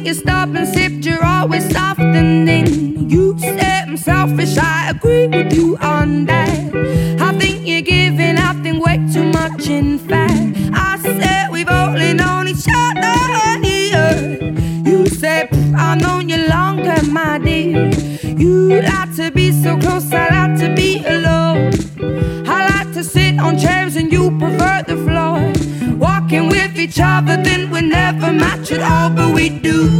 you stop and sipped, you're always softening. You say I'm selfish, I agree with you on that. I think you're giving, I think way too much in fact. I said we've only known each other here. You said I've known you longer, my dear. You like to be so close, I like to be alone. I like to sit on chairs and you prefer the floor. Walking with each other, then we never match at all, but we do.